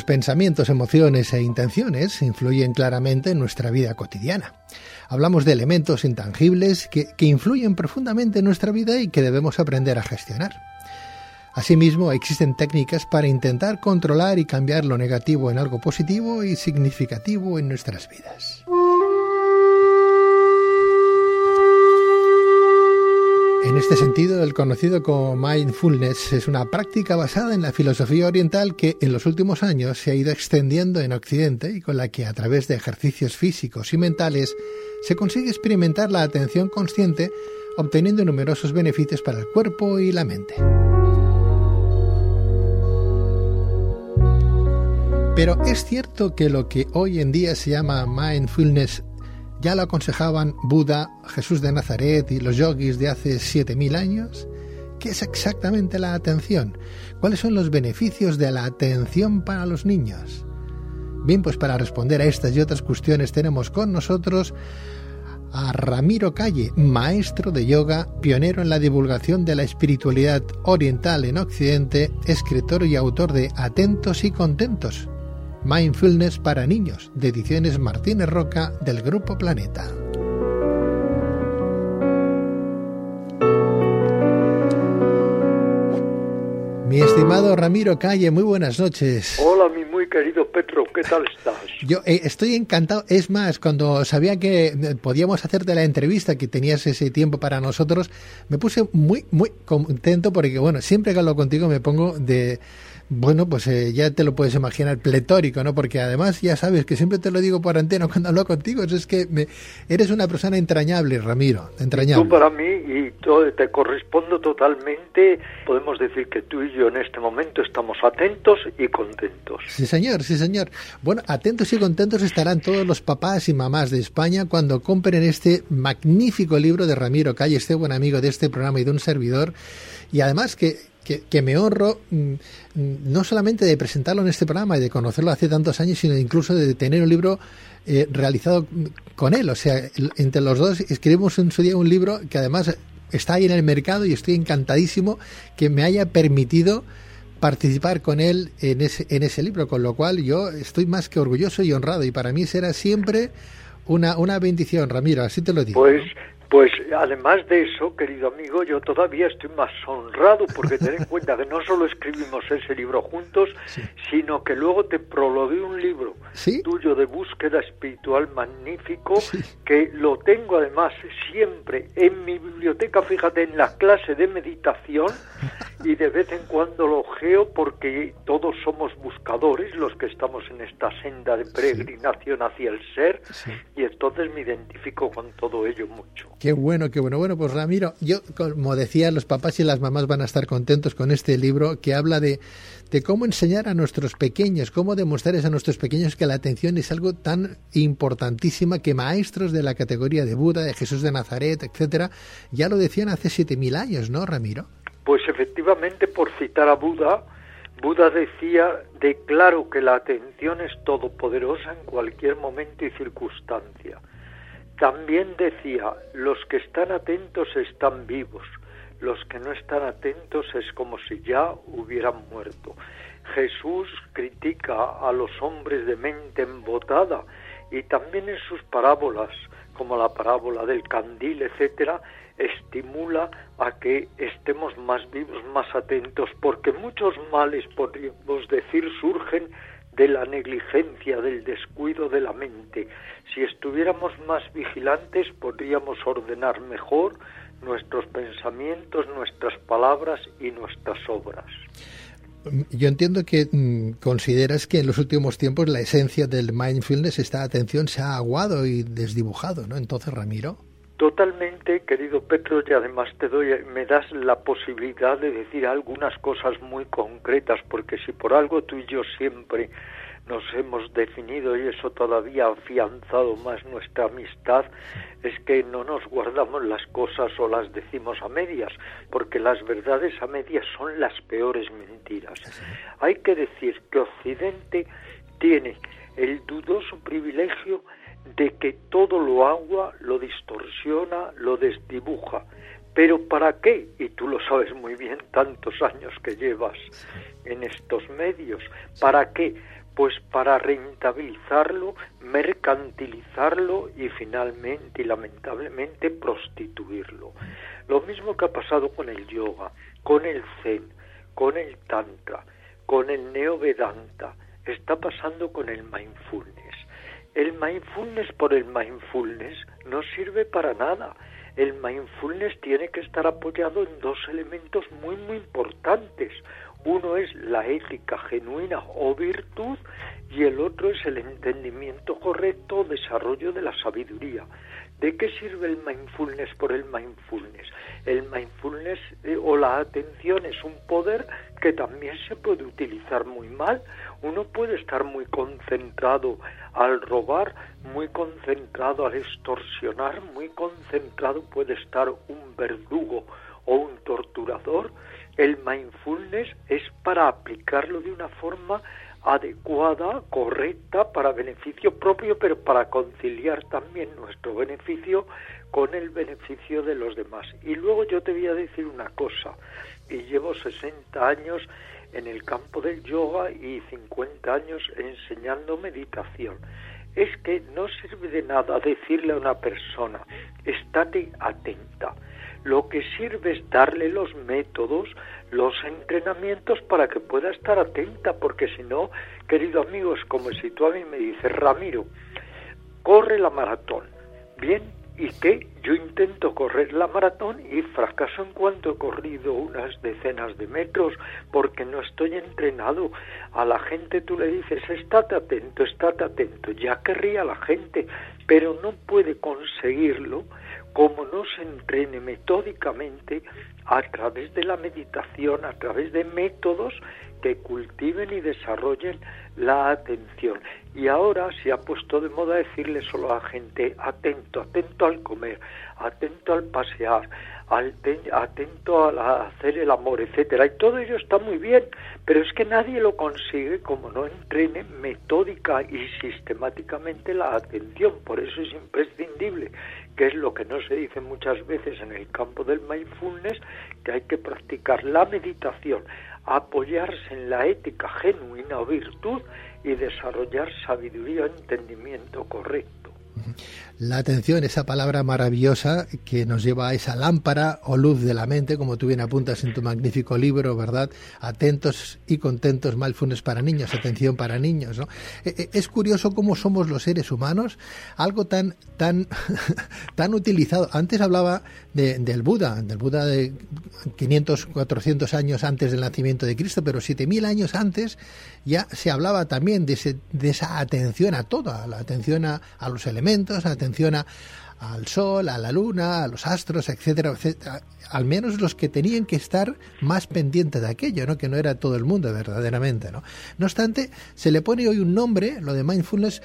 pensamientos, emociones e intenciones influyen claramente en nuestra vida cotidiana. Hablamos de elementos intangibles que influyen profundamente en nuestra vida y que debemos aprender a gestionar. Asimismo, existen técnicas para intentar controlar y cambiar lo negativo en algo positivo y significativo en nuestras vidas. En este sentido, el conocido como mindfulness es una práctica basada en la filosofía oriental que en los últimos años se ha ido extendiendo en Occidente y con la que a través de ejercicios físicos y mentales se consigue experimentar la atención consciente, obteniendo numerosos beneficios para el cuerpo y la mente. Pero ¿es cierto que lo que hoy en día se llama mindfulness ya lo aconsejaban Buda, Jesús de Nazaret y los yogis de hace 7.000 años? ¿Qué es exactamente la atención? ¿Cuáles son los beneficios de la atención para los niños? Bien, pues para responder a estas y otras cuestiones tenemos con nosotros a Ramiro Calle, maestro de yoga, pionero en la divulgación de la espiritualidad oriental en Occidente, escritor y autor de Atentos y Contentos, Mindfulness para niños, de Ediciones Martínez Roca, del Grupo Planeta. Mi estimado Ramiro Calle, muy buenas noches. Hola, mi muy querido Petro, ¿qué tal estás? Yo estoy encantado. Es más, cuando sabía que podíamos hacerte la entrevista, que tenías ese tiempo para nosotros, me puse muy contento porque, bueno, siempre que hablo contigo me pongo de... Bueno, pues ya te lo puedes imaginar, pletórico, ¿no? Porque además ya sabes que siempre te lo digo por antena cuando hablo contigo, es que eres una persona entrañable, Ramiro, entrañable. Tú para mí, y te correspondo totalmente, podemos decir que tú y yo en este momento estamos atentos y contentos. Sí, señor, sí, señor. Bueno, atentos y contentos estarán todos los papás y mamás de España cuando compren este magnífico libro de Ramiro Calle, este buen amigo de este programa y de un servidor, y además que me honro no solamente de presentarlo en este programa y de conocerlo hace tantos años, sino incluso de tener un libro realizado con él. O sea, entre los dos escribimos en su día un libro que además está ahí en el mercado y estoy encantadísimo que me haya permitido participar con él en ese libro, con lo cual yo estoy más que orgulloso y honrado, y para mí será siempre una bendición, Ramiro, así te lo digo. Pues además de eso, querido amigo, yo todavía estoy más honrado porque ten en cuenta que no solo escribimos ese libro juntos, sí, sino que luego te prologué un libro, ¿sí?, tuyo de búsqueda espiritual magnífico, sí, que lo tengo además siempre en mi biblioteca, fíjate, en la clase de meditación, y de vez en cuando lo ojeo porque todos somos buscadores los que estamos en esta senda de peregrinación hacia el ser, sí, y entonces me identifico con todo ello mucho. Qué bueno, qué bueno. Bueno, pues Ramiro, yo, como decía, los papás y las mamás van a estar contentos con este libro que habla de cómo enseñar a nuestros pequeños, cómo demostrarles a nuestros pequeños que la atención es algo tan importantísima que maestros de la categoría de Buda, de Jesús de Nazaret, etcétera, ya lo decían hace 7.000 años, ¿no, Ramiro? Pues efectivamente, por citar a Buda decía: declaro que la atención es todopoderosa en cualquier momento y circunstancia. También decía: los que están atentos están vivos, los que no están atentos es como si ya hubieran muerto. Jesús critica a los hombres de mente embotada, y también en sus parábolas, como la parábola del candil, etcétera, estimula a que estemos más vivos, más atentos, porque muchos males, podríamos decir, surgen de la negligencia, del descuido de la mente. Si estuviéramos más vigilantes, podríamos ordenar mejor nuestros pensamientos, nuestras palabras y nuestras obras. Yo entiendo que consideras que en los últimos tiempos la esencia del mindfulness, esta atención, se ha aguado y desdibujado, ¿no? Entonces, Ramiro. Totalmente, querido Petro, y además me das la posibilidad de decir algunas cosas muy concretas, porque si por algo tú y yo siempre nos hemos definido, y eso todavía ha afianzado más nuestra amistad, es que no nos guardamos las cosas o las decimos a medias, porque las verdades a medias son las peores mentiras. Hay que decir que Occidente tiene el dudoso privilegio de que todo lo agua, lo distorsiona, lo desdibuja. ¿Pero para qué? Y tú lo sabes muy bien, tantos años que llevas en estos medios. ¿Para qué? pues para rentabilizarlo, mercantilizarlo y finalmente y lamentablemente prostituirlo. Lo mismo que ha pasado con el yoga, con el zen, con el tantra, con el neovedanta, está pasando con el mindfulness. El mindfulness por el mindfulness no sirve para nada. El mindfulness tiene que estar apoyado en dos elementos muy muy importantes. Uno es la ética genuina o virtud y el otro es el entendimiento correcto o desarrollo de la sabiduría. ¿De qué sirve el mindfulness por el mindfulness? El mindfulness o la atención es un poder que también se puede utilizar muy mal. Uno puede estar muy concentrado al robar, muy concentrado al extorsionar, muy concentrado puede estar un verdugo o un torturador. El mindfulness es para aplicarlo de una forma adecuada, correcta, para beneficio propio, pero para conciliar también nuestro beneficio con el beneficio de los demás. Y luego yo te voy a decir una cosa, y llevo 60 años en el campo del yoga y 50 años enseñando meditación. Es que no sirve de nada decirle a una persona, estate atenta. Lo que sirve es darle los métodos, los entrenamientos para que pueda estar atenta, porque si no, querido amigo, es como si tú a mí me dices, Ramiro, corre la maratón. Bien, ¿y qué? Yo intento correr la maratón y fracaso en cuanto he corrido unas decenas de metros porque no estoy entrenado. A la gente tú le dices, estate atento, ya querría la gente, pero no puede conseguirlo como no se entrene metódicamente a través de la meditación, a través de métodos que cultiven y desarrollen la atención. Y ahora se ha puesto de moda decirle solo a la gente, atento al comer, atento al pasear, atento a hacer el amor, etcétera. Y todo ello está muy bien, pero es que nadie lo consigue como no entrene metódica y sistemáticamente la atención. Por eso es imprescindible, que es lo que no se dice muchas veces en el campo del mindfulness, que hay que practicar la meditación, apoyarse en la ética genuina o virtud y desarrollar sabiduría o entendimiento correcto. La atención, esa palabra maravillosa que nos lleva a esa lámpara o luz de la mente, como tú bien apuntas en tu magnífico libro, ¿verdad? Atentos y contentos, mindfulness para niños, atención para niños, ¿no? Es curioso cómo somos los seres humanos, algo tan utilizado. Antes hablaba del Buda de 500, 400 años antes del nacimiento de Cristo, pero 7000 años antes ya se hablaba también de esa atención a todo, la atención a los elementos, la atención al sol, a la luna, a los astros, etcétera, etcétera. Al menos los que tenían que estar más pendientes de aquello, ¿no? Que no era todo el mundo verdaderamente, ¿no? No obstante, se le pone hoy un nombre, lo de mindfulness,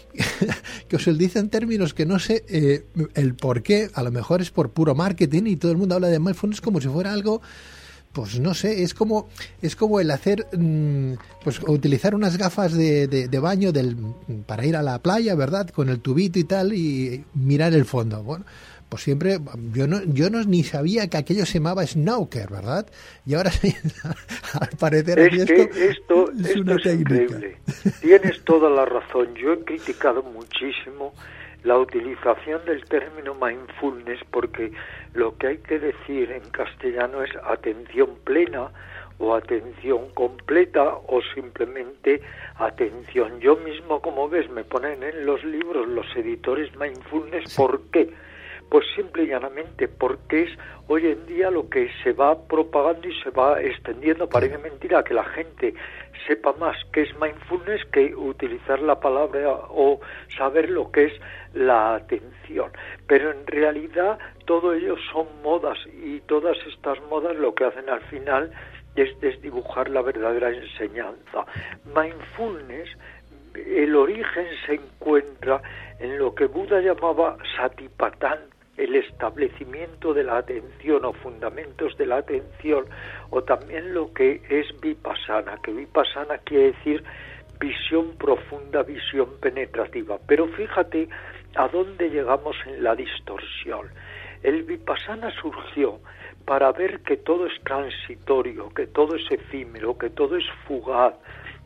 que os dice en términos que no sé el por qué, a lo mejor es por puro marketing y todo el mundo habla de mindfulness como si fuera algo, pues no sé, es como el hacer, pues utilizar unas gafas de baño para ir a la playa, ¿verdad? Con el tubito y tal y mirar el fondo. Bueno, pues siempre, yo no ni sabía que aquello se llamaba Snorkel, ¿verdad? Y ahora al parecer esto es una técnica. Increíble. Tienes toda la razón. Yo he criticado muchísimo la utilización del término mindfulness porque lo que hay que decir en castellano es atención plena o atención completa o simplemente atención. Yo mismo, como ves, me ponen en los libros los editores mindfulness. Sí. ¿Por qué? Pues simple y llanamente porque es hoy en día lo que se va propagando y se va extendiendo. Parece mentira que la gente sepa más qué es mindfulness que utilizar la palabra o saber lo que es la atención. Pero en realidad todo ello son modas y todas estas modas lo que hacen al final es desdibujar la verdadera enseñanza. Mindfulness, el origen se encuentra en lo que Buda llamaba satipatthana, el establecimiento de la atención o fundamentos de la atención, o también lo que es vipassana, que vipassana quiere decir visión profunda, visión penetrativa. Pero fíjate a dónde llegamos en la distorsión. El vipassana surgió para ver que todo es transitorio, que todo es efímero, que todo es fugaz,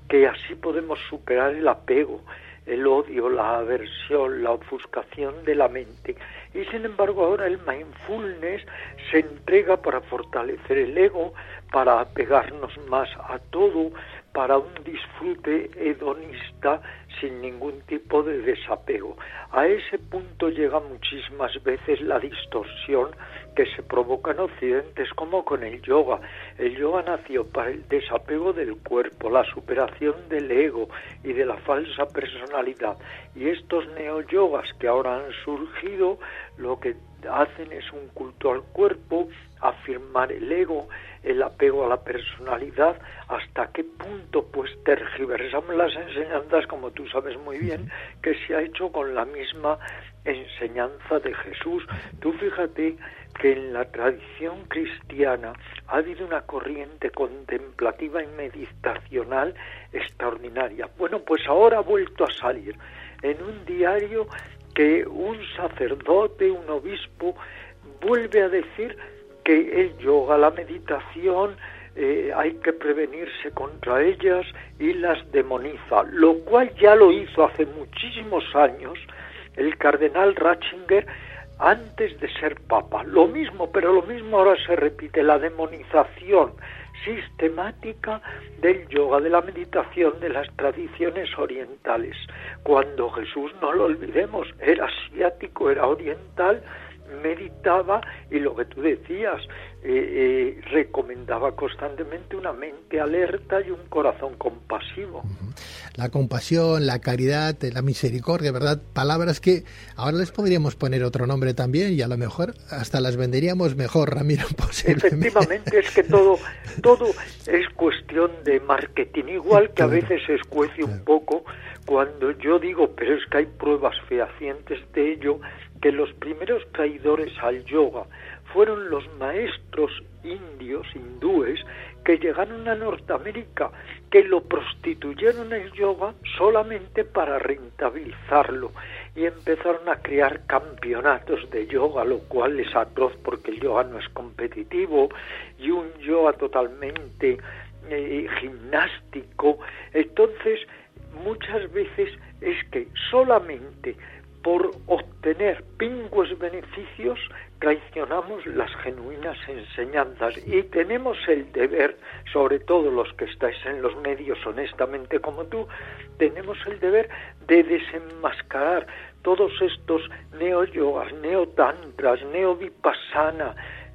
que así podemos superar el apego, el odio, la aversión, la ofuscación de la mente. Y sin embargo ahora el mindfulness se entrega para fortalecer el ego, para apegarnos más a todo, para un disfrute hedonista sin ningún tipo de desapego. A ese punto llega muchísimas veces la distorsión que se provoca en Occidente, es como con el yoga. El yoga nació para el desapego del cuerpo, la superación del ego y de la falsa personalidad. Y estos neoyogas que ahora han surgido, lo que hacen es un culto al cuerpo, afirmar el ego, el apego a la personalidad. ¿Hasta qué punto pues tergiversamos las enseñanzas, como tú sabes muy bien, que se ha hecho con la misma enseñanza de Jesús? Tú fíjate que en la tradición cristiana ha habido una corriente contemplativa y meditacional extraordinaria. Bueno, pues ahora ha vuelto a salir en un diario que un sacerdote, un obispo, vuelve a decir que el yoga, la meditación, hay que prevenirse contra ellas y las demoniza, lo cual ya lo hizo hace muchísimos años el cardenal Ratzinger antes de ser papa. Lo mismo, pero lo mismo ahora se repite, la demonización sistemática del yoga, de la meditación, de las tradiciones orientales, cuando Jesús, no lo olvidemos, era asiático, era oriental, meditaba y lo que tú decías, recomendaba constantemente una mente alerta y un corazón compasivo. La compasión, la caridad, la misericordia, ¿verdad? Palabras que ahora les podríamos poner otro nombre también y a lo mejor hasta las venderíamos mejor, Ramiro, posiblemente. Efectivamente, es que todo es cuestión de marketing, igual que a veces se escuece un poco cuando yo digo, pero es que hay pruebas fehacientes de ello, que los primeros traidores al yoga fueron los maestros hindúes que llegaron a Norteamérica, que lo prostituyeron el yoga solamente para rentabilizarlo y empezaron a crear campeonatos de yoga, lo cual es atroz porque el yoga no es competitivo, y un yoga totalmente gimnástico. Entonces, muchas veces es que solamente por obtener pingües beneficios traicionamos las genuinas enseñanzas, y tenemos el deber, sobre todo los que estáis en los medios honestamente como tú, tenemos el deber de desenmascarar todos estos neo-yogas, neo-tantras, neo-vipassana,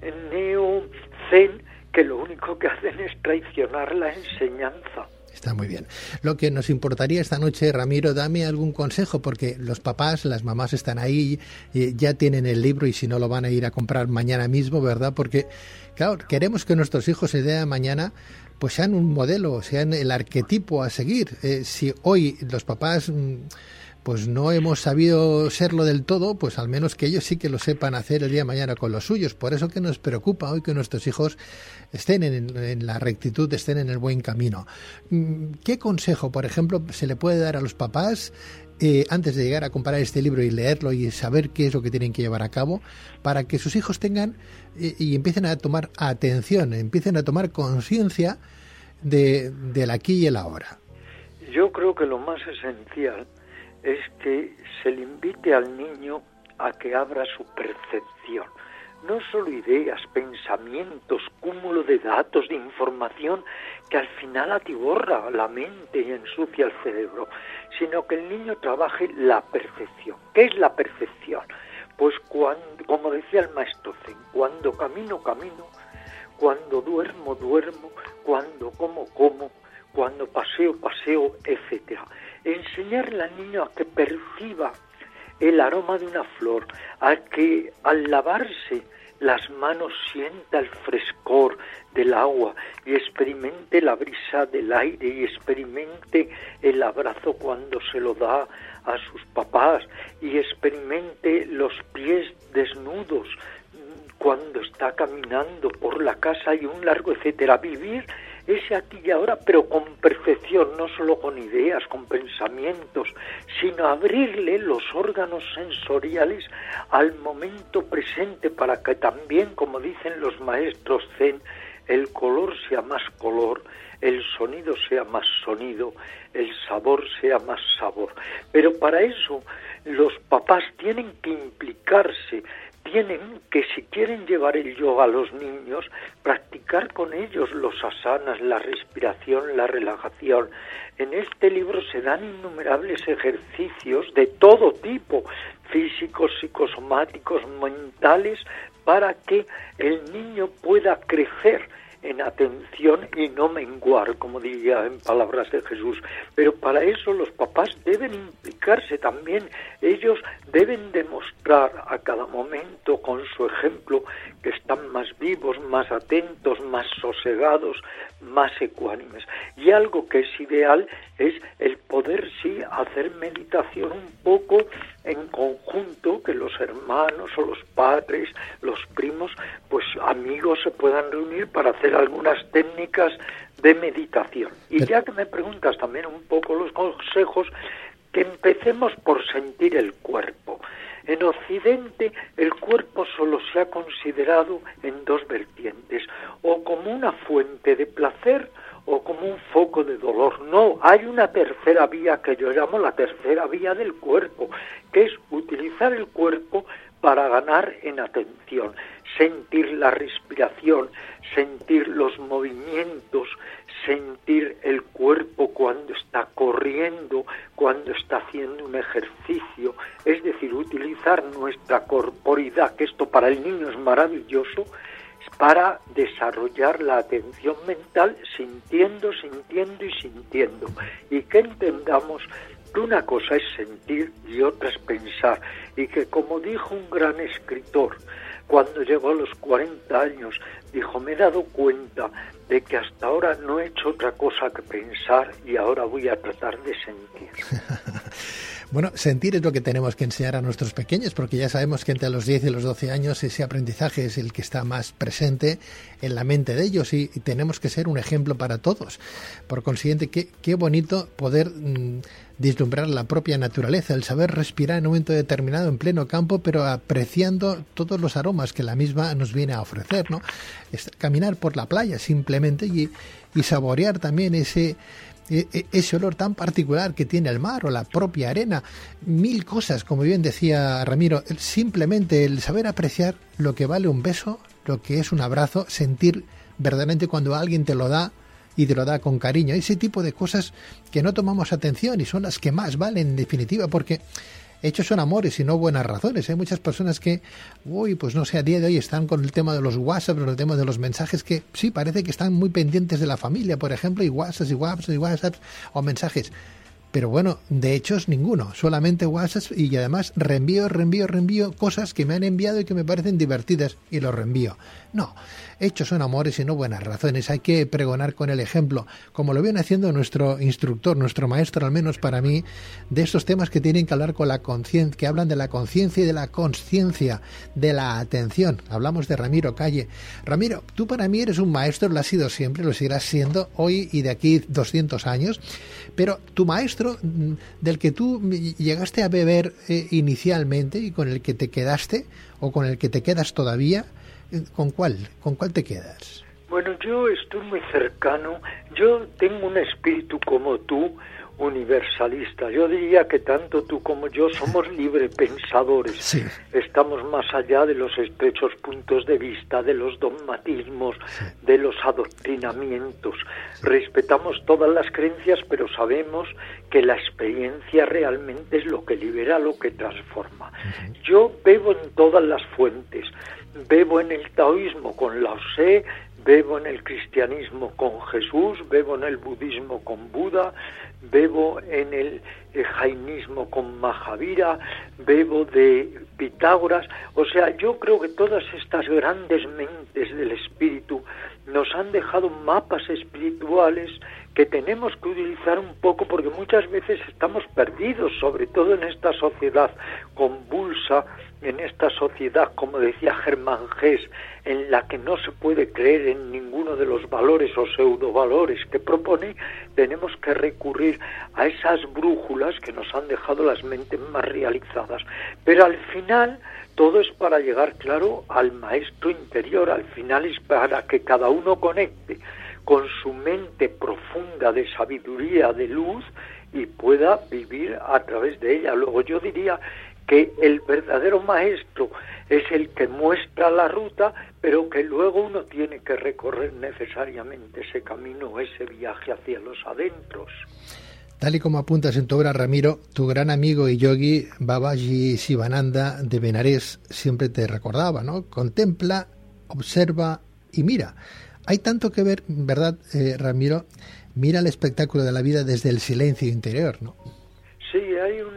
neo-zen, que lo único que hacen es traicionar la enseñanza. Está muy bien. Lo que nos importaría esta noche, Ramiro, dame algún consejo, porque los papás, las mamás están ahí, ya tienen el libro y si no lo van a ir a comprar mañana mismo, ¿verdad? Porque, claro, queremos que nuestros hijos el día de mañana pues sean un modelo, sean el arquetipo a seguir. Si hoy los papás pues no hemos sabido serlo del todo, pues al menos que ellos sí que lo sepan hacer el día de mañana con los suyos. Por eso que nos preocupa hoy que nuestros hijos estén en la rectitud, estén en el buen camino. ¿Qué consejo, por ejemplo, se le puede dar a los papás antes de llegar a comprar este libro y leerlo y saber qué es lo que tienen que llevar a cabo para que sus hijos tengan y empiecen a tomar atención, empiecen a tomar conciencia del aquí y el ahora? Yo creo que lo más esencial es que se le invite al niño a que abra su percepción. No solo ideas, pensamientos, cúmulo de datos, de información que al final atiborra la mente y ensucia el cerebro, sino que el niño trabaje la percepción. ¿Qué es la percepción? Pues cuando, como decía el maestro Zen, cuando camino, camino, cuando duermo, duermo, cuando como, como, cuando paseo, paseo, etcétera. Enseñarle al niño a que perciba el aroma de una flor, a que al lavarse las manos sienta el frescor del agua y experimente la brisa del aire y experimente el abrazo cuando se lo da a sus papás y experimente los pies desnudos cuando está caminando por la casa y un largo etcétera. Vivir ese aquí y ahora, pero con perfección, no solo con ideas, con pensamientos, sino abrirle los órganos sensoriales al momento presente para que también, como dicen los maestros Zen, el color sea más color, el sonido sea más sonido, el sabor sea más sabor. Pero para eso los papás tienen que implicarse, tienen que, si quieren llevar el yoga a los niños, practicar con ellos los asanas, la respiración, la relajación. En este libro se dan innumerables ejercicios de todo tipo, físicos, psicosomáticos, mentales, para que el niño pueda crecer en atención y no menguar, como diría en palabras de Jesús. Pero para eso los papás deben implicarse también. Ellos deben demostrar a cada momento con su ejemplo que están más vivos, más atentos, más sosegados, más ecuánimes. Y algo que es ideal es el poder, sí, hacer meditación un poco en conjunto, que los hermanos o los padres, los primos, pues amigos se puedan reunir para hacer algunas técnicas de meditación. Y ya que me preguntas también un poco los consejos, que empecemos por sentir el cuerpo. En Occidente el cuerpo solo se ha considerado en dos vertientes, o como una fuente de placer o como un foco de dolor. No, hay una tercera vía que yo llamo la tercera vía del cuerpo, que es utilizar el cuerpo para ganar en atención, sentir la respiración, sentir los movimientos, sentir el cuerpo cuando está corriendo, cuando está haciendo un ejercicio, es decir, utilizar nuestra corporidad, que esto para el niño es maravilloso, para desarrollar la atención mental sintiendo, sintiendo y sintiendo. Y que entendamos que una cosa es sentir y otra es pensar. Y que, como dijo un gran escritor, cuando llegó a los 40 años, dijo: me he dado cuenta de que hasta ahora no he hecho otra cosa que pensar y ahora voy a tratar de sentir. Bueno, sentir es lo que tenemos que enseñar a nuestros pequeños, porque ya sabemos que entre los 10 y los 12 años ese aprendizaje es el que está más presente en la mente de ellos y tenemos que ser un ejemplo para todos. Por consiguiente, qué bonito poder vislumbrar la propia naturaleza, el saber respirar en un momento determinado en pleno campo, pero apreciando todos los aromas que la misma nos viene a ofrecer, ¿no? Caminar por la playa simplemente y saborear también ese olor tan particular que tiene el mar o la propia arena. Mil cosas, como bien decía Ramiro, simplemente el saber apreciar lo que vale un beso, lo que es un abrazo, sentir verdaderamente cuando alguien te lo da y te lo da con cariño. Ese tipo de cosas que no tomamos atención y son las que más valen en definitiva, porque hechos son amores y no buenas razones. Hay muchas personas que, pues no sé, a día de hoy están con el tema de los WhatsApp, con el tema de los mensajes, que sí, parece que están muy pendientes de la familia, por ejemplo, y WhatsApp o mensajes. Pero bueno, de hechos ninguno, solamente WhatsApp, y además reenvío cosas que me han enviado y que me parecen divertidas y los reenvío. No, hechos son amores y no buenas razones. Hay que pregonar con el ejemplo, como lo viene haciendo nuestro instructor, nuestro maestro, al menos para mí, de estos temas que tienen que hablar con la conciencia, que hablan de la conciencia y de la consciencia, de la atención. Hablamos de Ramiro Calle. Ramiro, tú para mí eres un maestro, lo has sido siempre, lo seguirás siendo hoy y de aquí 200 años, pero tu maestro, del que tú llegaste a beber inicialmente y con el que te quedaste, o con el que te quedas todavía, ¿con cuál te quedas? Bueno, yo estoy muy cercano. Yo tengo un espíritu como tú, universalista. Yo diría que tanto tú como yo somos librepensadores. Sí. Estamos más allá de los estrechos puntos de vista, de los dogmatismos, sí, de los adoctrinamientos. Sí. Respetamos todas las creencias, pero sabemos que la experiencia realmente es lo que libera, lo que transforma. Uh-huh. Yo bebo en todas las fuentes. Bebo en el taoísmo con Lao Tse, bebo en el cristianismo con Jesús, bebo en el budismo con Buda, bebo en el jainismo con Mahavira, bebo de Pitágoras. O sea, yo creo que todas estas grandes mentes del espíritu nos han dejado mapas espirituales que tenemos que utilizar un poco, porque muchas veces estamos perdidos, sobre todo en esta sociedad convulsa, en esta sociedad, como decía Germán Hesse, en la que no se puede creer en ninguno de los valores o pseudovalores que propone, tenemos que recurrir a esas brújulas que nos han dejado las mentes más realizadas. Pero al final todo es para llegar, claro, al maestro interior, al final es para que cada uno conecte con su mente profunda de sabiduría, de luz, y pueda vivir a través de ella. Luego yo diría que el verdadero maestro es el que muestra la ruta, pero que luego uno tiene que recorrer necesariamente ese camino, ese viaje hacia los adentros. Tal y como apuntas en tu obra, Ramiro, tu gran amigo y yogi Babaji Sivananda de Benarés siempre te recordaba, ¿no? Contempla, observa y mira. Hay tanto que ver, ¿verdad, Ramiro? Mira el espectáculo de la vida desde el silencio interior, ¿no? Sí, hay un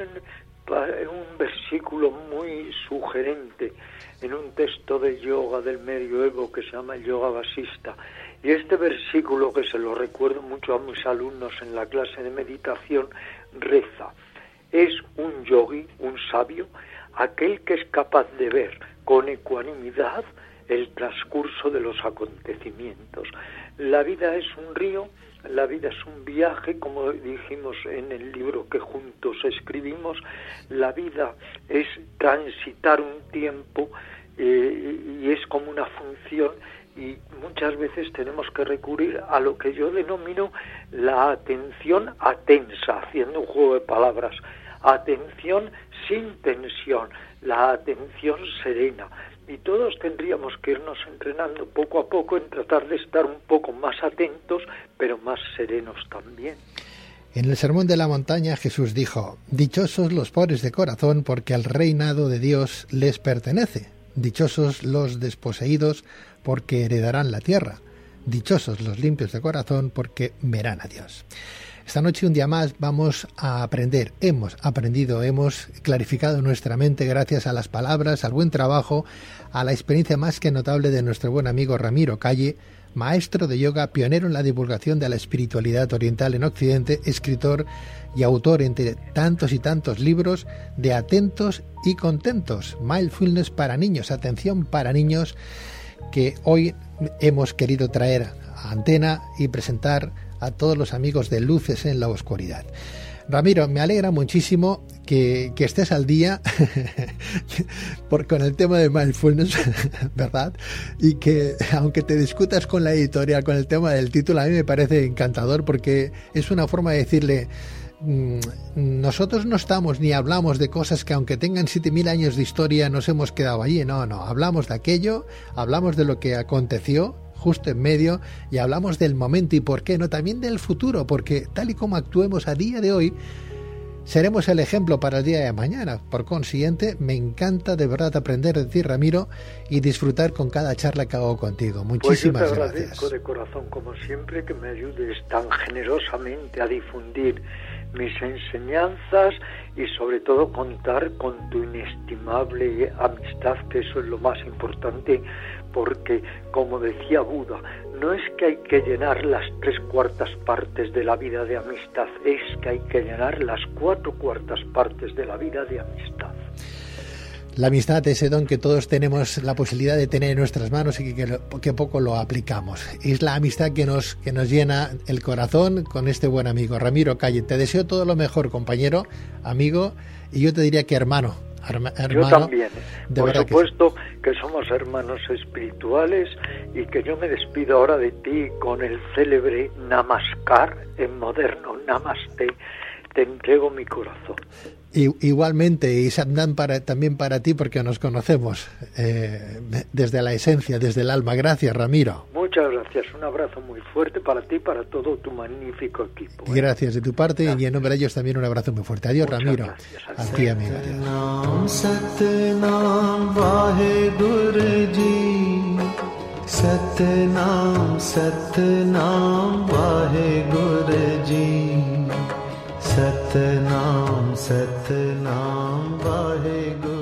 versículo muy sugerente en un texto de yoga del medioevo que se llama el Yoga Vasista. Y este versículo, que se lo recuerdo mucho a mis alumnos en la clase de meditación, reza: es un yogi, un sabio, aquel que es capaz de ver con ecuanimidad el transcurso de los acontecimientos. La vida es un río, la vida es un viaje, como dijimos en el libro que juntos escribimos. La vida es transitar un tiempo y es como una función, y muchas veces tenemos que recurrir a lo que yo denomino la atención atensa, haciendo un juego de palabras. Atención sin tensión, la atención serena. Y todos tendríamos que irnos entrenando poco a poco en tratar de estar un poco más atentos, pero más serenos también. En el Sermón de la Montaña Jesús dijo: dichosos los pobres de corazón, porque el reinado de Dios les pertenece. Dichosos los desposeídos, porque heredarán la tierra. Dichosos los limpios de corazón, porque verán a Dios. Esta noche, un día más, vamos a aprender. Hemos aprendido, hemos clarificado nuestra mente gracias a las palabras, al buen trabajo, a la experiencia más que notable de nuestro buen amigo Ramiro Calle, maestro de yoga, pionero en la divulgación de la espiritualidad oriental en Occidente, escritor y autor, entre tantos y tantos libros, de Atentos y Contentos, Mindfulness para niños, atención para niños, que hoy hemos querido traer a antena y presentar a todos los amigos de Luces en la Oscuridad. Ramiro, me alegra muchísimo que estés al día con el tema de mindfulness, ¿verdad? Y que aunque te discutas con la editorial con el tema del título, a mí me parece encantador, porque es una forma de decirle: nosotros no estamos ni hablamos de cosas que, aunque tengan 7.000 años de historia, nos hemos quedado allí. No, hablamos de aquello, hablamos de lo que aconteció justo en medio, y hablamos del momento y por qué no, también del futuro, porque tal y como actuemos a día de hoy, seremos el ejemplo para el día de mañana. Por consiguiente, me encanta de verdad aprender de ti, Ramiro, y disfrutar con cada charla que hago contigo. Muchísimas gracias. Pues yo te agradezco de corazón, como siempre, que me ayudes tan generosamente a difundir mis enseñanzas y sobre todo contar con tu inestimable amistad, que eso es lo más importante, porque, como decía Buda, no es que hay que llenar las 3/4 partes de la vida de amistad, es que hay que llenar las 4/4 partes de la vida de amistad. La amistad, ese don que todos tenemos la posibilidad de tener en nuestras manos y que poco lo aplicamos. Es la amistad que nos llena el corazón con este buen amigo. Ramiro Calle, te deseo todo lo mejor, compañero, amigo, y yo te diría que hermano. Yo también, por supuesto que somos hermanos espirituales, y que yo me despido ahora de ti con el célebre Namaskar, en moderno Namaste. Te entrego mi corazón. Igualmente, y Satnam también para ti, porque nos conocemos desde la esencia, desde el alma. Gracias, Ramiro. Muchas gracias. Un abrazo muy fuerte para ti y para todo tu magnífico equipo. Gracias de tu parte, gracias. Y en nombre de ellos también un abrazo muy fuerte. Adiós, muchas Ramiro. A ti, amigo. Adiós. Satnam, Satnam, Satnam, Satnam, Vaheguru.